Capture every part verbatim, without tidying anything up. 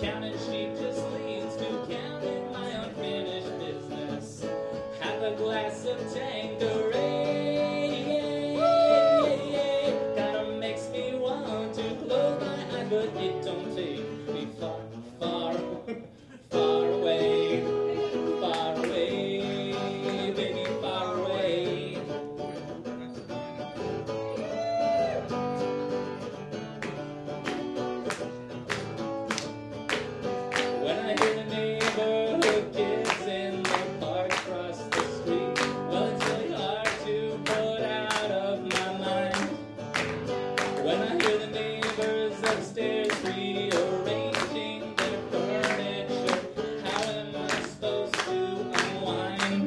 Counting sheep just leads to counting my unfinished business. Have a glass of Tanqueray, kinda makes me want to close my eyes, but it don't take me far, far, far away, far away, baby, far away. When I hear the neighborhood kids in the park across the street, well, it's really hard to put out of my mind. When I hear the neighbors upstairs rearranging their furniture, how am I supposed to unwind?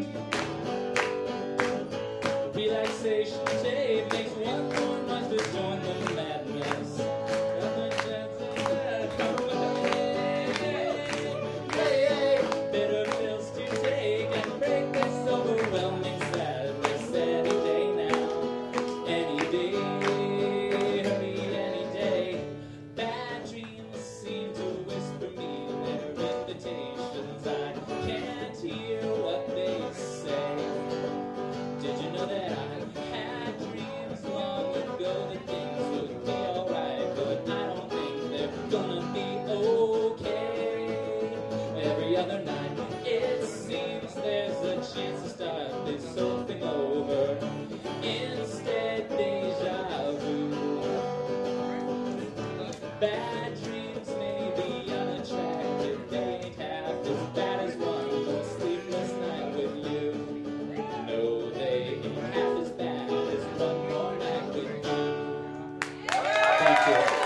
Relaxation tape makes one more noise to join the madness. Bitter pills to take and break this overwhelming sadness any day now, any day, hurry any day. Bad dreams seem to whisper me their invitations. I can't hear what they say. Did you know that I had dreams long ago that things would be alright, but I don't think they're gonna be okay. Every other night it seems there's a chance to start this whole thing over. Instead, deja vu. Bad dreams may be unattractive, they ain't half as bad as one more sleepless night with you. No, they ain't half as bad as one more night with you. Thank you.